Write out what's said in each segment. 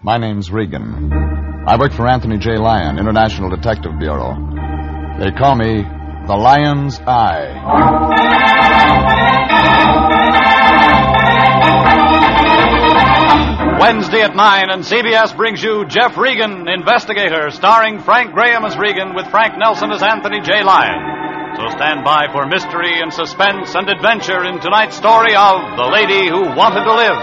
My name's Regan. I work for Anthony J. Lyon, International Detective Bureau. They call me the Lion's Eye. Wednesday at 9, and CBS brings you Jeff Regan, Investigator, starring Frank Graham as Regan with Frank Nelson as Anthony J. Lyon. So stand by for mystery and suspense and adventure in tonight's story of The Lady Who Wanted to Live.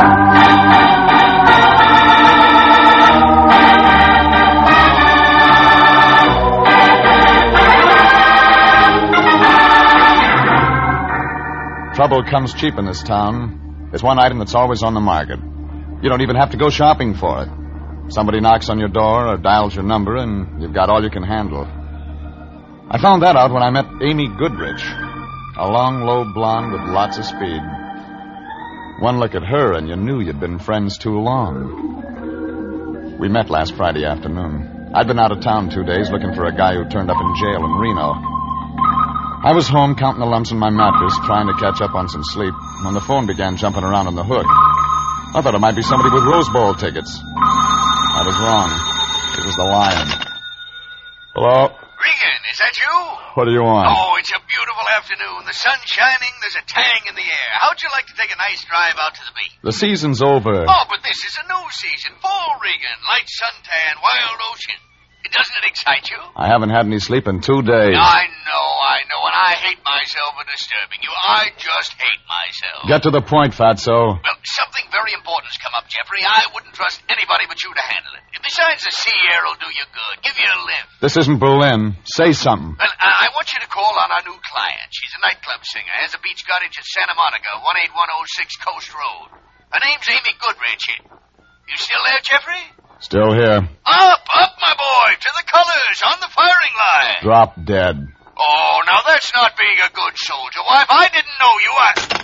Trouble comes cheap in this town. There's one item that's always on the market. You don't even have to go shopping for it. Somebody knocks on your door or dials your number, and you've got all you can handle. I found that out when I met Amy Goodrich, a long, low blonde with lots of speed. One look at her, and you knew you'd been friends too long. We met last Friday afternoon. I'd been out of town 2 days looking for a guy who turned up in jail in Reno. I was home counting the lumps in my mattress, trying to catch up on some sleep, when the phone began jumping around on the hook. I thought it might be somebody with Rose Bowl tickets. I was wrong. It was the Lion. Hello? Regan, is that you? What do you want? Oh, it's a beautiful afternoon. The sun's shining. There's a tang in the air. How'd you like to take a nice drive out to the beach? The season's over. Oh, but this is a new season. Fall, Regan. Light suntan, wild ocean. Doesn't it excite you? I haven't had any sleep in 2 days. I know, and I hate myself for disturbing you. I just hate myself. Get to the point, Fatso. Well, something very important has come up, Jeffrey. I wouldn't trust anybody but you to handle it. Besides, the sea air will do you good. Give you a lift. This isn't Berlin. Say something. Well, I want you to call on our new client. She's a nightclub singer. Has a beach cottage at Santa Monica, 18106 Coast Road. Her name's Amy Goodrich. You still there, Jeffrey? Still here. Up, my boy, to the colors, on the firing line. Drop dead. Oh, now that's not being a good soldier. Why, if I didn't know you,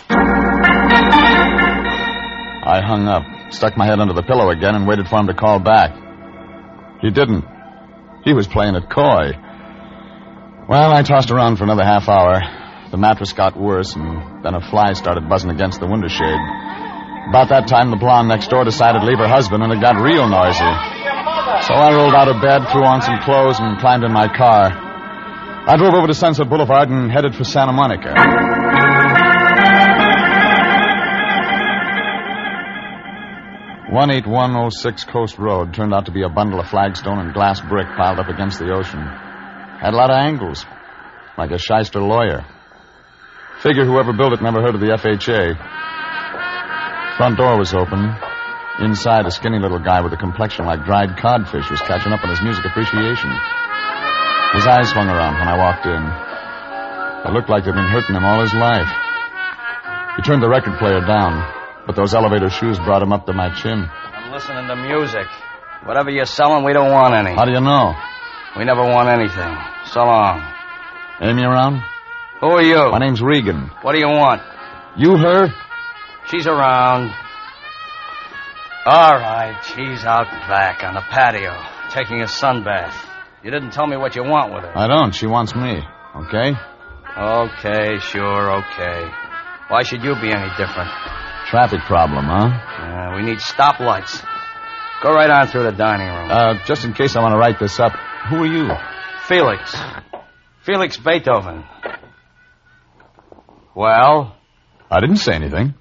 I hung up, stuck my head under the pillow again, and waited for him to call back. He didn't. He was playing it coy. Well, I tossed around for another half hour. The mattress got worse, and then a fly started buzzing against the window shade. About that time, the blonde next door decided to leave her husband, and it got real noisy. So I rolled out of bed, threw on some clothes, and climbed in my car. I drove over to Sunset Boulevard and headed for Santa Monica. 18106 Coast Road turned out to be a bundle of flagstone and glass brick piled up against the ocean. Had a lot of angles, like a shyster lawyer. Figure whoever built it never heard of the FHA. Front door was open. Inside, a skinny little guy with a complexion like dried codfish was catching up on his music appreciation. His eyes swung around when I walked in. It looked like they'd been hurting him all his life. He turned the record player down, but those elevator shoes brought him up to my chin. I'm listening to music. Whatever you're selling, we don't want any. How do you know? We never want anything. So long. Amy around? Who are you? My name's Regan. What do you want? You her? She's around. All right, she's out back on the patio, taking a sunbath. You didn't tell me what you want with her. I don't. She wants me. Okay? Okay, sure, okay. Why should you be any different? Traffic problem, huh? We need stoplights. Go right on through the dining room. Just in case I want to write this up, who are you? Felix. Felix Beethoven. Well? I didn't say anything.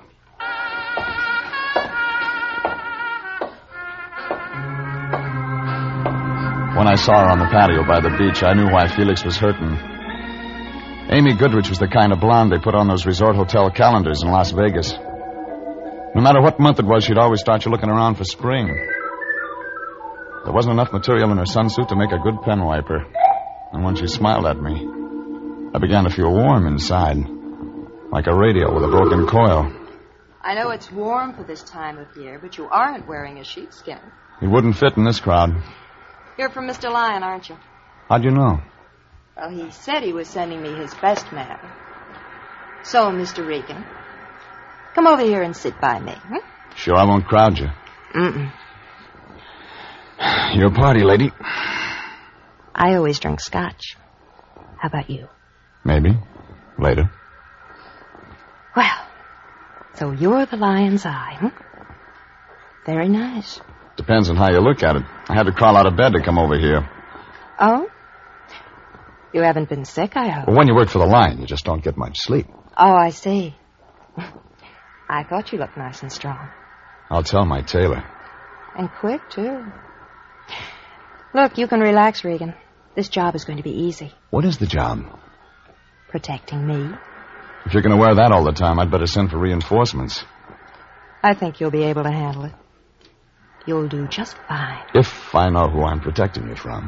When I saw her on the patio by the beach, I knew why Felix was hurting. Amy Goodrich was the kind of blonde they put on those resort hotel calendars in Las Vegas. No matter what month it was, she'd always start you looking around for spring. There wasn't enough material in her sunsuit to make a good pen wiper. And when she smiled at me, I began to feel warm inside, like a radio with a broken coil. I know it's warm for this time of year, but you aren't wearing a sheepskin. It wouldn't fit in this crowd. You're from Mr. Lyon, aren't you? How'd you know? Well, he said he was sending me his best man. So, Mr. Regan, come over here and sit by me. Sure, I won't crowd you. Mm-mm. You're a party lady. I always drink scotch. How about you? Maybe. Later. Well, so you're the Lion's Eye, huh? Very nice. Depends on how you look at it. I had to crawl out of bed to come over here. Oh? You haven't been sick, I hope. Well, when you work for the line, you just don't get much sleep. Oh, I see. I thought you looked nice and strong. I'll tell my tailor. And quick, too. Look, you can relax, Regan. This job is going to be easy. What is the job? Protecting me. If you're going to wear that all the time, I'd better send for reinforcements. I think you'll be able to handle it. You'll do just fine. If I know who I'm protecting you from.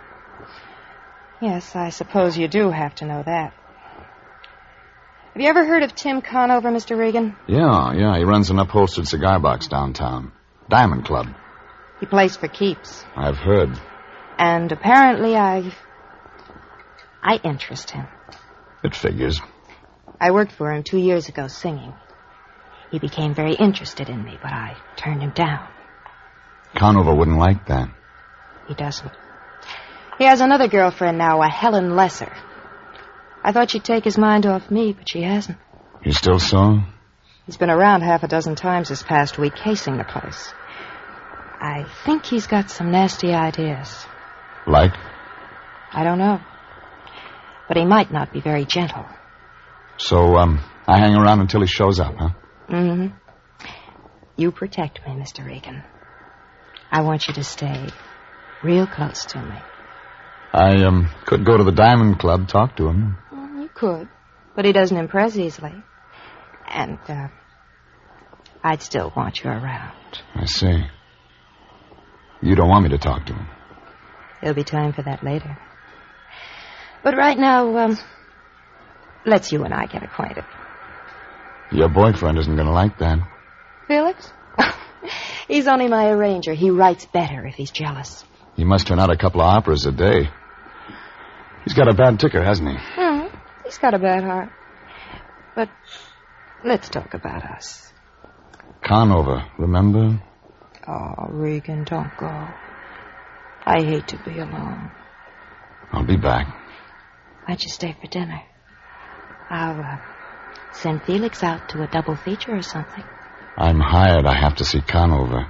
Yes, I suppose you do have to know that. Have you ever heard of Tim Conover, Mr. Regan? Yeah. He runs an upholstered cigar box downtown. Diamond Club. He plays for keeps. I've heard. And apparently I interest him. It figures. I worked for him 2 years ago singing. He became very interested in me, but I turned him down. Conover wouldn't like that. He doesn't. He has another girlfriend now, a Helen Lesser. I thought she'd take his mind off me, but she hasn't. You still sore? He's been around half a dozen times this past week, casing the place. I think he's got some nasty ideas. Like? I don't know. But he might not be very gentle. So, I hang around until he shows up, huh? Mm-hmm. You protect me, Mr. Regan. I want you to stay real close to me. I, could go to the Diamond Club, talk to him. You could, but he doesn't impress easily. And, I'd still want you around. I see. You don't want me to talk to him? There'll be time for that later. But right now, let's you and I get acquainted. Your boyfriend isn't going to like that. Felix? He's only my arranger. He writes better if he's jealous. He must turn out a couple of operas a day. He's got a bad ticker, hasn't he? He's got a bad heart. But let's talk about us. Conover, remember? Oh, Regan, don't go. I hate to be alone. I'll be back. Why'd you stay for dinner? I'll send Felix out to a double feature or something. I'm hired. I have to see Conover.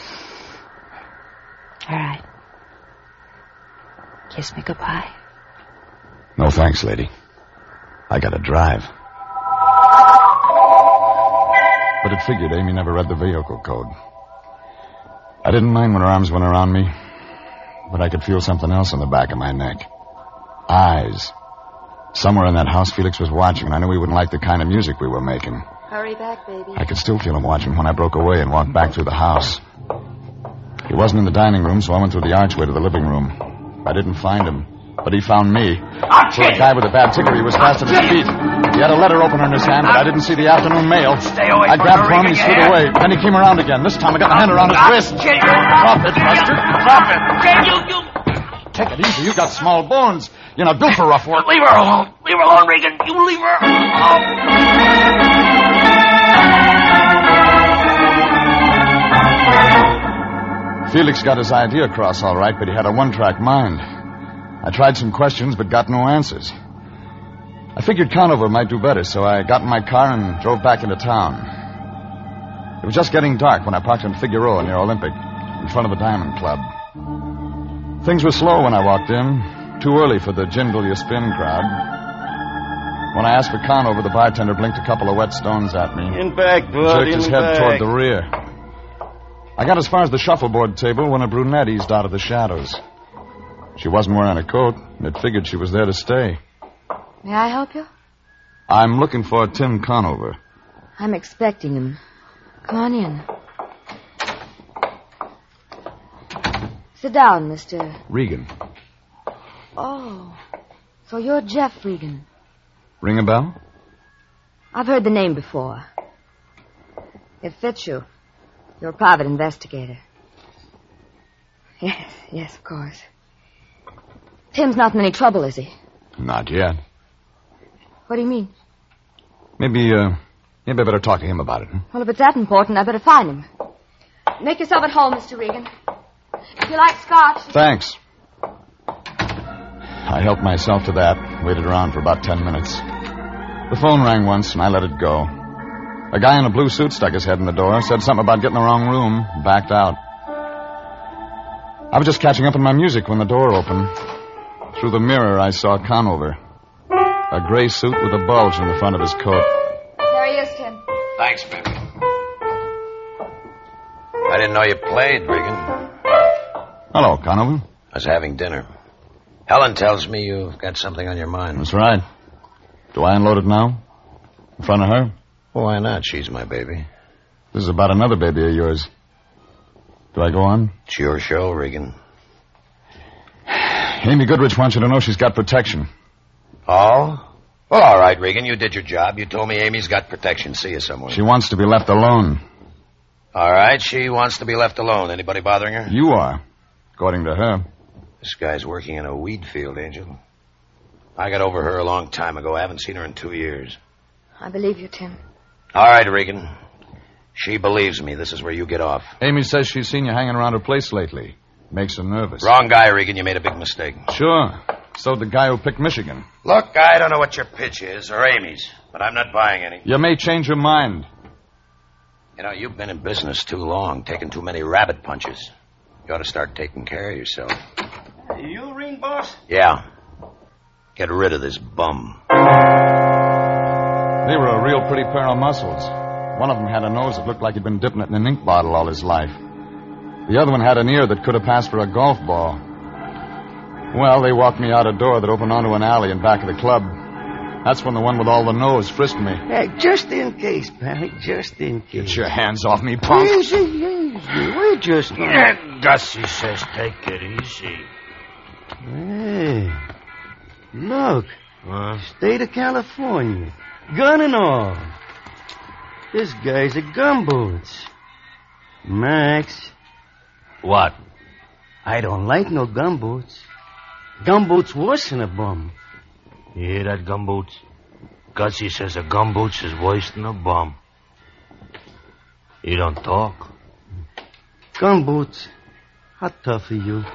All right. Kiss me goodbye. No thanks, lady. I gotta drive. But it figured Amy never read the vehicle code. I didn't mind when her arms went around me, but I could feel something else on the back of my neck. Eyes. Somewhere in that house Felix was watching, and I knew he wouldn't like the kind of music we were making. Hurry back, baby. I could still feel him watching when I broke away and walked back through the house. He wasn't in the dining room, so I went through the archway to the living room. I didn't find him, but he found me. For a guy with a bad ticker, he was fast on his feet. He had a letter opener in his hand, but I didn't see the afternoon mail. Stay away I from grabbed the for him and he ring slid again. away. Then he came around again. This time I got my hand around his wrist. Drop it, Buster. Drop it. You Take it easy. You got small bones. You're not built for rough work. leave her alone. Leave her alone, Regan. You leave her alone. Felix got his idea across all right, but he had a one-track mind. I tried some questions, but got no answers. I figured Conover might do better, so I got in my car and drove back into town. It was just getting dark when I parked in Figueroa near Olympic, in front of the Diamond Club. Things were slow when I walked in, too early for the jingle you spin crowd. When I asked for Conover, the bartender blinked a couple of wet stones at me. In back, bud. Jerked his head toward the rear. I got as far as the shuffleboard table when a brunette eased out of the shadows. She wasn't wearing a coat, and it figured she was there to stay. May I help you? I'm looking for Tim Conover. I'm expecting him. Come on in. Sit down, Mr. Regan. Oh, so you're Jeff Regan. Ring a bell? I've heard the name before. It fits you. You're a private investigator. Yes, of course. Tim's not in any trouble, is he? Not yet. What do you mean? Maybe I better talk to him about it. Huh? Well, if it's that important, I better find him. Make yourself at home, Mr. Regan. If you like scotch... Thanks. I helped myself to that, waited around for about 10 minutes. The phone rang once, and I let it go. A guy in a blue suit stuck his head in the door, said something about getting the wrong room, backed out. I was just catching up on my music when the door opened. Through the mirror, I saw Conover. A gray suit with a bulge in the front of his coat. There he is, Tim. Thanks, baby. I didn't know you played, Regan. Hello, Conover. I was having dinner. Helen tells me you've got something on your mind. That's right. Do I unload it now? In front of her? Well, why not? She's my baby. This is about another baby of yours. Do I go on? It's your show, Regan. Amy Goodrich wants you to know she's got protection. Oh? Well, all right, Regan. You did your job. You told me Amy's got protection. See you somewhere. She wants to be left alone. All right, she wants to be left alone. Anybody bothering her? You are, according to her. This guy's working in a weed field, Angel. I got over her a long time ago. I haven't seen her in 2 years. I believe you, Tim. All right, Regan. She believes me. This is where you get off. Amy says she's seen you hanging around her place lately. Makes her nervous. Wrong guy, Regan. You made a big mistake. Sure. So the guy who picked Michigan. Look, I don't know what your pitch is, or Amy's, but I'm not buying any. You may change your mind. You know, you've been in business too long, taking too many rabbit punches. You ought to start taking care of yourself. You ring, boss? Yeah. Get rid of this bum. They were a real pretty pair of muscles. One of them had a nose that looked like he'd been dipping it in an ink bottle all his life. The other one had an ear that could have passed for a golf ball. Well, they walked me out a door that opened onto an alley in back of the club. That's when the one with all the nose frisked me. Hey, just in case, Pally, just in case. Get your hands off me, punk. Easy. We're just... Gussie says take it easy. Hey, look. State of California. Gun and all. This guy's a gumboots. Max. What? I don't like no gumboots. Gumboots worse than a bum. You hear that, Gumboots? Gussie says a Gumboots is worse than a bum. You don't talk. Gumboots, how tough are you?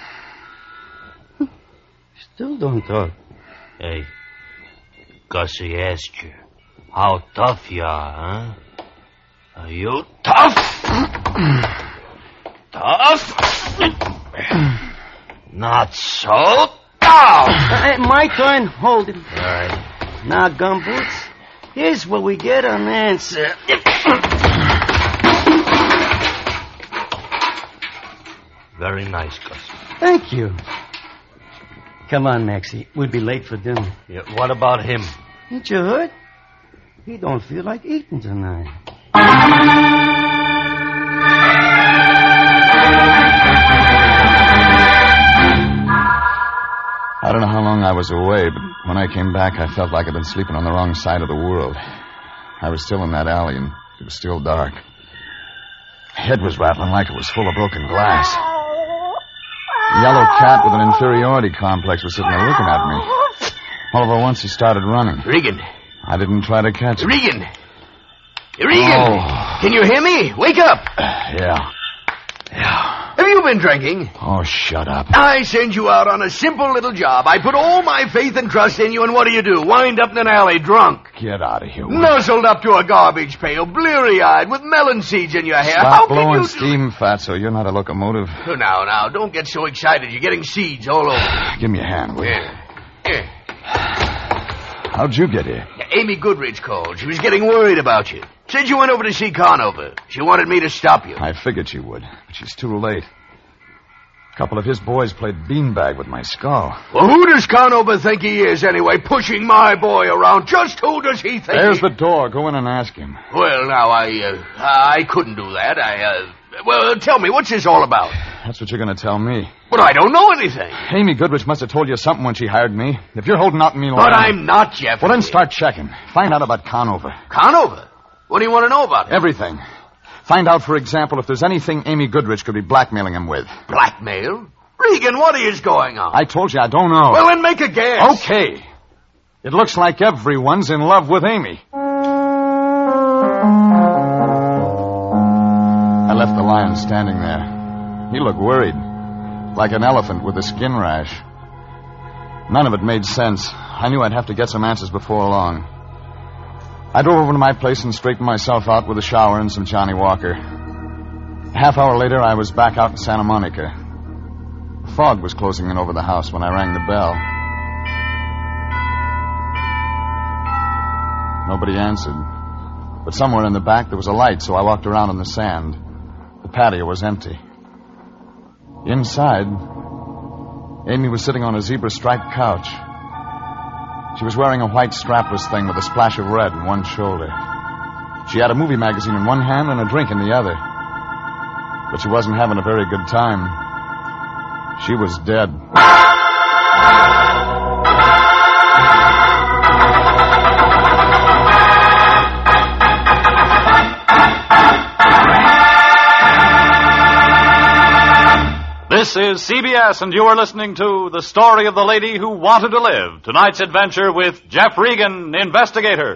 Still don't talk. Hey, Gussie asked you, how tough you are, huh? Are you tough? Tough? Not so tough. My turn. Hold it. All right. Now, Gumboots, here's where we get an answer. Very nice, Gussie. Thank you. Come on, Maxie. We'll be late for dinner. Yeah, what about him? Ain't you hurt? He don't feel like eating tonight. I don't know how long I was away, but when I came back, I felt like I'd been sleeping on the wrong side of the world. I was still in that alley, and it was still dark. My head was rattling like it was full of broken glass. A yellow cat with an inferiority complex was sitting there looking at me. All over once, he started running. Regan. I didn't try to catch him. Regan. Regan. Oh. Can you hear me? Wake up. Yeah. Have you been drinking? Oh, shut up. I send you out on a simple little job. I put all my faith and trust in you, and what do? Wind up in an alley drunk. Get out of here. Nuzzled up to a garbage pail, bleary-eyed, with melon seeds in your hair. Stop How can blowing you steam, Fatso. You're not a locomotive. Oh, now, don't get so excited. You're getting seeds all over. Give me a hand, will you? Here. How'd you get here? Amy Goodrich called. She was getting worried about you. Said you went over to see Conover. She wanted me to stop you. I figured she would, but she's too late. A couple of his boys played beanbag with my skull. Well, who does Conover think he is, anyway, pushing my boy around? Just who does he think There's the door. Go in and ask him. Well, now, I couldn't do that. Well, tell me, what's this all about? That's what you're going to tell me. But I don't know anything. Amy Goodrich must have told you something when she hired me. If you're holding out on me... But I'm not, Jeff. Well, then start checking. Find out about Conover. Conover? What do you want to know about it? Everything. Find out, for example, if there's anything Amy Goodrich could be blackmailing him with. Blackmail? Regan, what is going on? I told you I don't know. Well, then make a guess. Okay. It looks like everyone's in love with Amy. I left the lion standing there. He looked worried, like an elephant with a skin rash. None of it made sense. I knew I'd have to get some answers before long. I drove over to my place and straightened myself out with a shower and some Johnny Walker. A half hour later, I was back out in Santa Monica. Fog was closing in over the house when I rang the bell. Nobody answered. But somewhere in the back there was a light, so I walked around on the sand. The patio was empty. Inside, Amy was sitting on a zebra-striped couch. She was wearing a white strapless thing with a splash of red in one shoulder. She had a movie magazine in one hand and a drink in the other. But she wasn't having a very good time. She was dead. This is CBS, and you are listening to The Story of the Lady Who Wanted to Live. Tonight's adventure with Jeff Regan, investigator.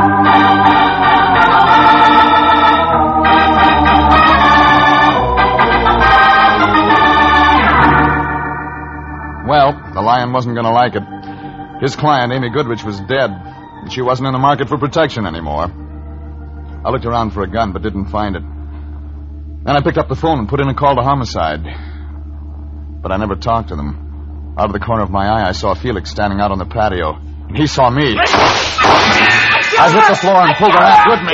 Well, the lion wasn't going to like it. His client, Amy Goodrich, was dead, and she wasn't in the market for protection anymore. I looked around for a gun, but didn't find it. Then I picked up the phone and put in a call to homicide. But I never talked to them. Out of the corner of my eye, I saw Felix standing out on the patio. And he saw me. I hit the floor and pulled her ass with me.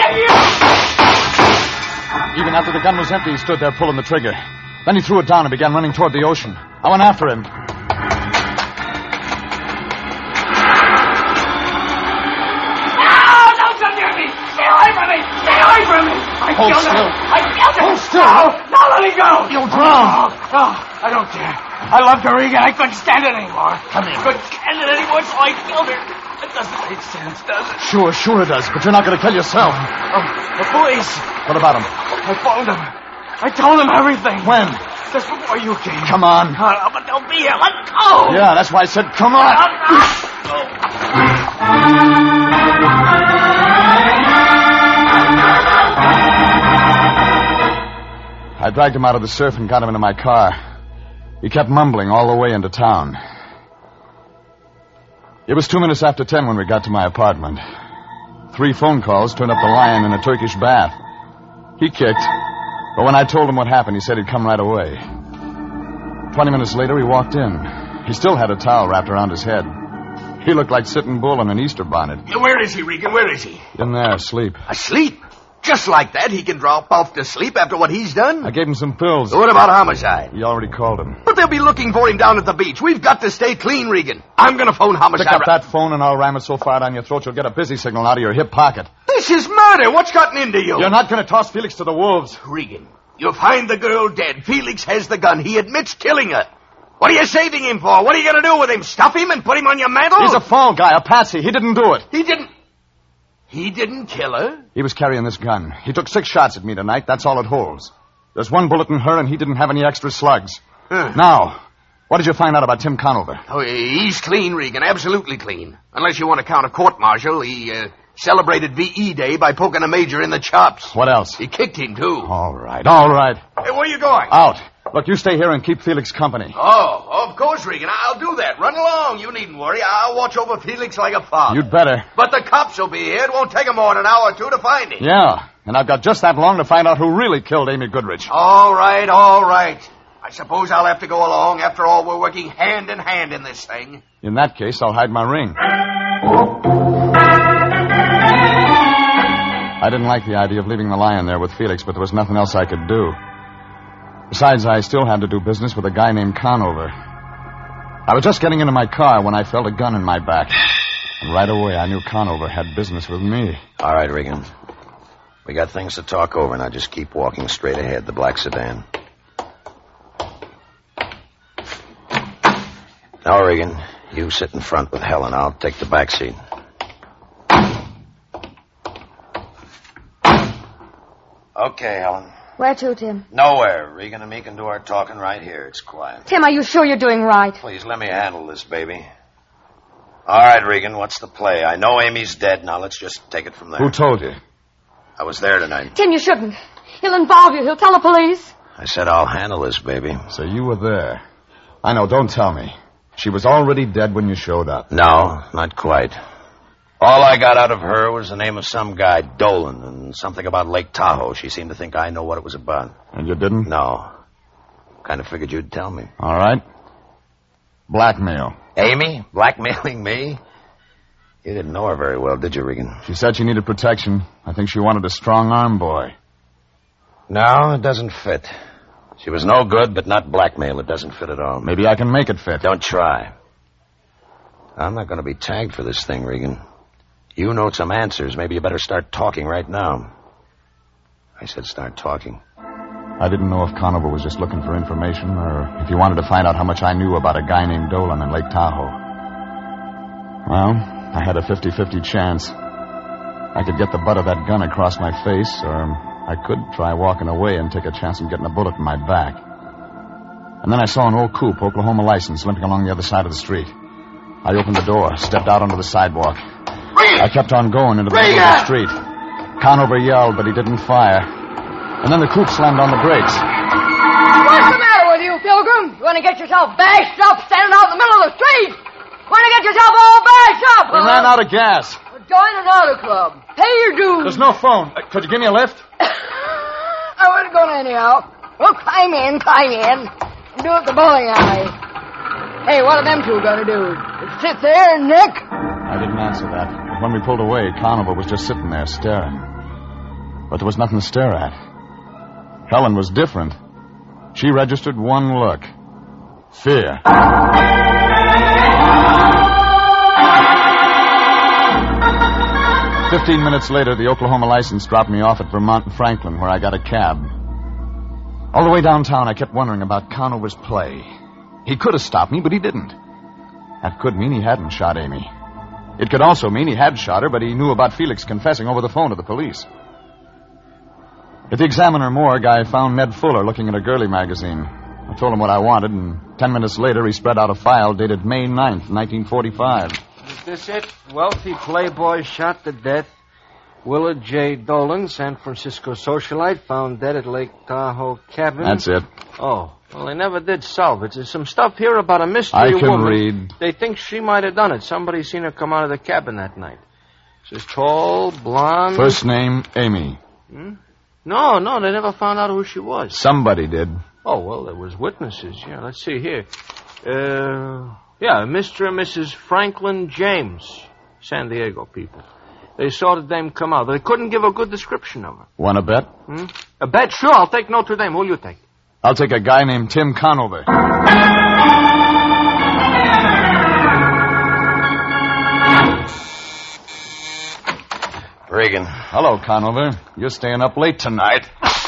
Even after the gun was empty, he stood there pulling the trigger. Then he threw it down and began running toward the ocean. I went after him. Hold still. Hold still. No, let me go. You'll drown. No, I don't care. I loved her, Regan. I couldn't stand it anymore. Come here. I couldn't stand it anymore, so I killed her. It doesn't make sense, does it? Sure it does. But you're not going to kill yourself. Oh, the police. What about him? I phoned them. I told them everything. When? Just before you came. Come on. But they'll be here. Let go. Yeah, that's why I said come on. I dragged him out of the surf and got him into my car. He kept mumbling all the way into town. It was 2 minutes after 10 when we got to my apartment. 3 phone calls turned up the lion in a Turkish bath. He kicked, but when I told him what happened, he said he'd come right away. 20 minutes later, he walked in. He still had a towel wrapped around his head. He looked like Sitting Bull in an Easter bonnet. Where is he, Regan? Where is he? In there, asleep. Asleep? Just like that, he can drop off to sleep after what he's done? I gave him some pills. What about homicide? He already called him. But they'll be looking for him down at the beach. We've got to stay clean, Regan. I'm going to phone homicide. Pick up that phone and I'll ram it so far down your throat you'll get a busy signal out of your hip pocket. This is murder. What's gotten into you? You're not going to toss Felix to the wolves. Regan, you find the girl dead. Felix has the gun. He admits killing her. What are you saving him for? What are you going to do with him? Stuff him and put him on your mantle? He's a fall guy, a patsy. He didn't do it. He didn't kill her? He was carrying this gun. He took 6 shots at me tonight. That's all it holds. There's 1 bullet in her, and he didn't have any extra slugs. Now, what did you find out about Tim Conover? Oh, he's clean, Regan. Absolutely clean. Unless you want to count a court-martial. He celebrated V.E. Day by poking a major in the chops. What else? He kicked him, too. All right. Hey, where are you going? Out. Look, you stay here and keep Felix company. Oh, of course, Regan. I'll do that. Run along. You needn't worry. I'll watch over Felix like a father. You'd better. But the cops will be here. It won't take them more than an hour or 2 to find him. Yeah, and I've got just that long to find out who really killed Amy Goodrich. All right. I suppose I'll have to go along. After all, we're working hand in hand in this thing. In that case, I'll hide my ring. I didn't like the idea of leaving the lion there with Felix, but there was nothing else I could do. Besides, I still had to do business with a guy named Conover. I was just getting into my car when I felt a gun in my back. And right away, I knew Conover had business with me. All right, Regan. We got things to talk over, now just keep walking straight ahead, the black sedan. Now, Regan, you sit in front with Helen. I'll take the back seat. Okay, Helen. Where to, Tim? Nowhere. Regan and me can do our talking right here. It's quiet. Tim, are you sure you're doing right? Please, let me handle this, baby. All right, Regan, what's the play? I know Amy's dead. Now, let's just take it from there. Who told you? I was there tonight. Tim, you shouldn't. He'll involve you. He'll tell the police. I said I'll handle this, baby. So you were there. I know, don't tell me. She was already dead when you showed up. No, not quite. All I got out of her was the name of some guy, Dolan, and something about Lake Tahoe. She seemed to think I know what it was about. And you didn't? No. Kind of figured you'd tell me. All right. Blackmail. Amy? Blackmailing me? You didn't know her very well, did you, Regan? She said she needed protection. I think she wanted a strong-arm boy. No, it doesn't fit. She was no good, but not blackmail. It doesn't fit at all. Maybe I can make it fit. Don't try. I'm not going to be tagged for this thing, Regan. You know some answers. Maybe you better start talking right now. I said start talking. I didn't know if Conover was just looking for information or if he wanted to find out how much I knew about a guy named Dolan in Lake Tahoe. Well, I had a 50-50 chance. I could get the butt of that gun across my face, or I could try walking away and take a chance of getting a bullet in my back. And then I saw an old coupe, Oklahoma license, limping along the other side of the street. I opened the door, stepped out onto the sidewalk. I kept on going into the middle of the street. Conover yelled, but he didn't fire. And then the coupe slammed on the brakes. What's the matter with you, Pilgrim? You want to get yourself bashed up standing out in the middle of the street? Want to get yourself all bashed up? We ran out of gas. Well, join an auto club. Pay your dues. There's no phone. Could you give me a lift? I wasn't going anyhow. Well, climb in. Do it the bowling alley. Hey, what are them two going to do? Just sit there and nick? I didn't answer that. But when we pulled away, Conover was just sitting there staring. But there was nothing to stare at. Helen was different. She registered one look. Fear. 15 minutes later, the Oklahoma license dropped me off at Vermont and Franklin, where I got a cab. All the way downtown, I kept wondering about Conover's play. He could have stopped me, but he didn't. That could mean he hadn't shot Amy. It could also mean he had shot her, but he knew about Felix confessing over the phone to the police. At the Examiner morgue, I found Ned Fuller looking at a girly magazine. I told him what I wanted, and 10 minutes later, he spread out a file dated May 9th, 1945. Is this it? Wealthy playboy shot to death. Willard J. Dolan, San Francisco socialite, found dead at Lake Tahoe cabin. That's it. Oh, well, they never did solve it. There's some stuff here about a mystery woman. I can read. They think she might have done it. Somebody seen her come out of the cabin that night. She's tall, blonde. First name, Amy. No, they never found out who she was. Somebody did. Oh, well, there was witnesses. Yeah, let's see here. Mr. and Mrs. Franklin James, San Diego people. They saw the dame come out. They couldn't give a good description of her. Want to bet? A bet? Sure, I'll take Notre Dame. Who'll you take? I'll take a guy named Tim Conover. Regan. Hello, Conover. You're staying up late tonight.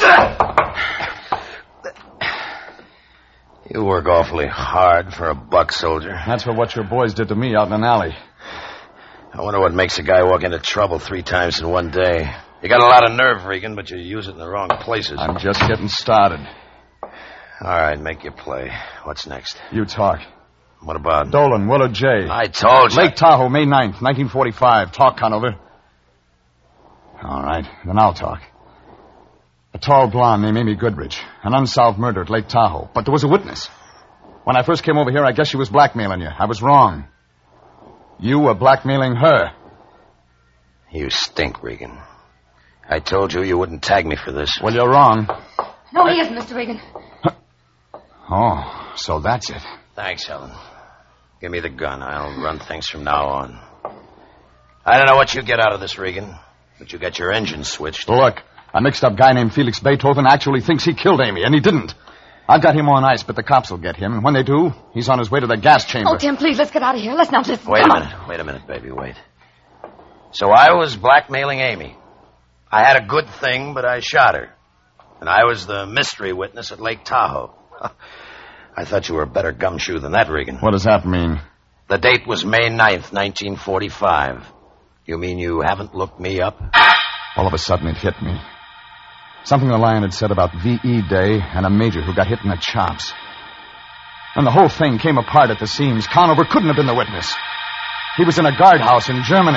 You work awfully hard for a buck soldier. That's for what your boys did to me out in an alley. I wonder what makes a guy walk into trouble 3 times in one day. You got a lot of nerve, Regan, but you use it in the wrong places. I'm just getting started. All right, make your play. What's next? You talk. What about? Dolan, Willard J. I told you. Lake Tahoe, May 9th, 1945. Talk, Conover. All right, then I'll talk. A tall blonde named Amy Goodrich. An unsolved murder at Lake Tahoe. But there was a witness. When I first came over here, I guess she was blackmailing you. I was wrong. You were blackmailing her. You stink, Regan. I told you you wouldn't tag me for this. Well, you're wrong. No, he isn't, Mr. Regan. Oh, so that's it. Thanks, Helen. Give me the gun. I'll run things from now on. I don't know what you get out of this, Regan, but you got your engine switched. Look, a mixed-up guy named Felix Beethoven actually thinks he killed Amy, and he didn't. I've got him on ice, but the cops will get him, and when they do, he's on his way to the gas chamber. Oh, Tim, please, let's get out of here. Let's not listen. Wait a minute, baby, wait. So I was blackmailing Amy. I had a good thing, but I shot her. And I was the mystery witness at Lake Tahoe. I thought you were a better gumshoe than that, Regan. What does that mean? The date was May 9th, 1945. You mean you haven't looked me up? All of a sudden, it hit me. Something the Lion had said about V.E. Day and a major who got hit in the chops. And the whole thing came apart at the seams. Conover couldn't have been the witness. He was in a guardhouse in Germany.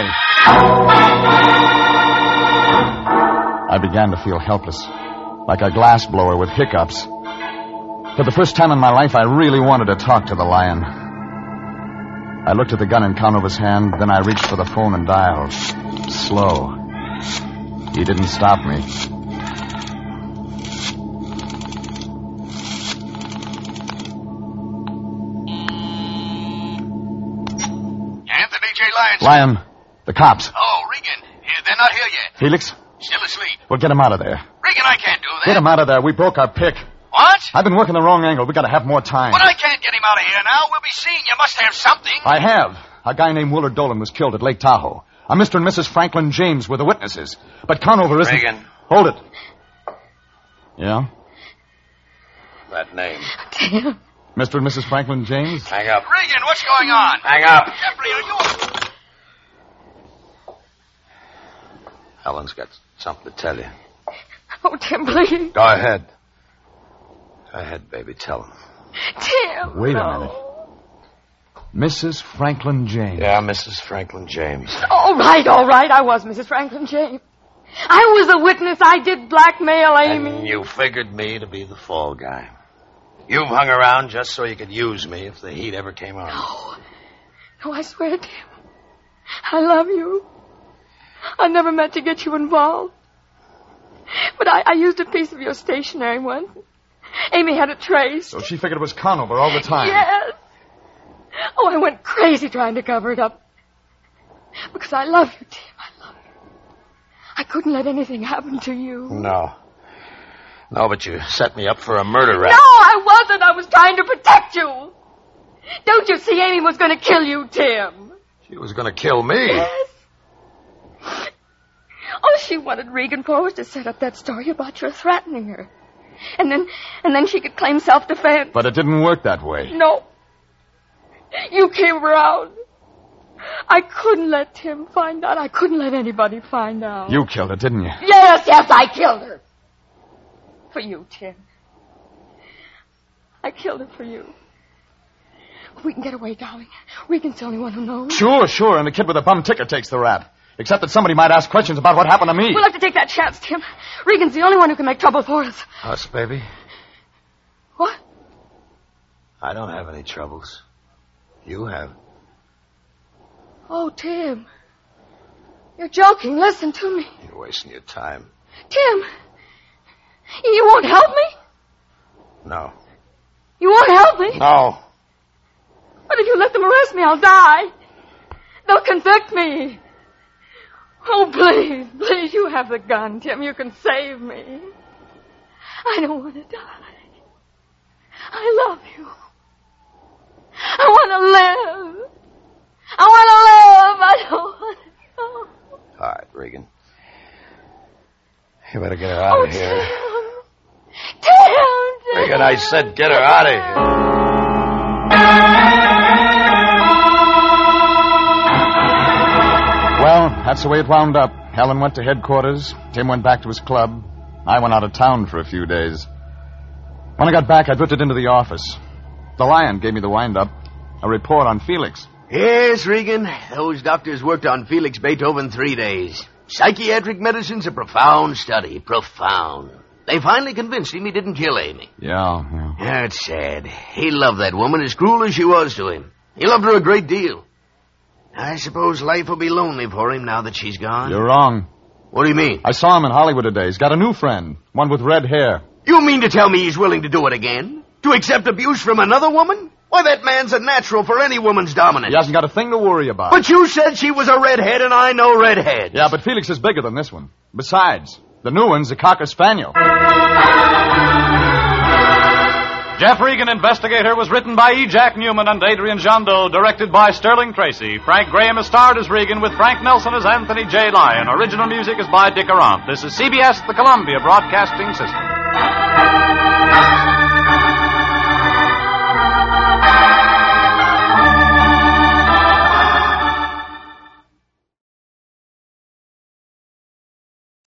I began to feel helpless, like a glassblower with hiccups. For the first time in my life, I really wanted to talk to the Lion. I looked at the gun in Conover's hand, then I reached for the phone and dialed. Slow. He didn't stop me. Anthony J. Lyons. Lyon, the cops. Oh, Regan. They're not here yet. Felix? Still asleep. Well, get him out of there. Regan, I can't do that. Get him out of there. We broke our pick. What? I've been working the wrong angle. We gotta have more time. But I can't get him out of here now. We'll be seen. You must have something. I have. A guy named Willard Dolan was killed at Lake Tahoe. A Mr. and Mrs. Franklin James were the witnesses. But Conover isn't... Regan. Hold it. Yeah? That name. Tim. Mr. and Mrs. Franklin James? Hang up. Regan, what's going on? Hang up. Jeffrey, are you... Helen's got something to tell you. Oh, Tim, please. Go ahead. Go ahead, baby. Tell him. Tim. Wait a minute. Mrs. Franklin James. Yeah, Mrs. Franklin James. All right. I was Mrs. Franklin James. I was a witness. I did blackmail Amy. And you figured me to be the fall guy. You've hung around just so you could use me if the heat ever came on. No, I swear, Tim. I love you. I never meant to get you involved. But I used a piece of your stationery once. Amy had it traced. So she figured it was Conover all the time. Yes. Oh, I went crazy trying to cover it up. Because I love you, Tim. I love you. I couldn't let anything happen to you. No, but you set me up for a murder rap. No, I wasn't. I was trying to protect you. Don't you see Amy was going to kill you, Tim? She was going to kill me. Yes. Oh, she wanted Regan Powers to set up that story about your threatening her. And then she could claim self-defense. But it didn't work that way. No. You came around. I couldn't let Tim find out. I couldn't let anybody find out. You killed her, didn't you? Yes, I killed her. For you, Tim. I killed her for you. We can get away, darling. Regan's the only one who knows. Sure, and the kid with the bum ticket takes the rap. Except that somebody might ask questions about what happened to me. We'll have to take that chance, Tim. Regan's the only one who can make trouble for us. Us, baby? What? I don't have any troubles. You have. Oh, Tim. You're joking. Listen to me. You're wasting your time. Tim. You won't help me? No. You won't help me? No. But if you let them arrest me, I'll die. They'll convict me. Oh, please, you have the gun, Tim. You can save me. I don't want to die. I love you. I want to live. I don't want to go. All right, Regan. You better get her out of here. Tim. Regan, I said get her out of here. Well, that's the way it wound up. Helen went to headquarters. Tim went back to his club. I went out of town for a few days. When I got back, I drifted into the office. The Lion gave me the wind-up. A report on Felix. Yes, Regan. Those doctors worked on Felix Beethoven 3 days. Psychiatric medicine's a profound study. Profound. They finally convinced him he didn't kill Amy. Yeah. That's sad. He loved that woman as cruel as she was to him. He loved her a great deal. I suppose life will be lonely for him now that she's gone. You're wrong. What do you mean? I saw him in Hollywood today. He's got a new friend. One with red hair. You mean to tell me he's willing to do it again? To accept abuse from another woman? Why, that man's a natural for any woman's dominance. He hasn't got a thing to worry about. But you said she was a redhead, and I know redheads. Yeah, but Felix is bigger than this one. Besides, the new one's a Cocker Spaniel. Jeff Regan, Investigator, was written by E. Jack Newman and Adrian Jandot, directed by Sterling Tracy. Frank Graham is starred as Regan, with Frank Nelson as Anthony J. Lyon. Original music is by Dick Arant. This is CBS, the Columbia Broadcasting System.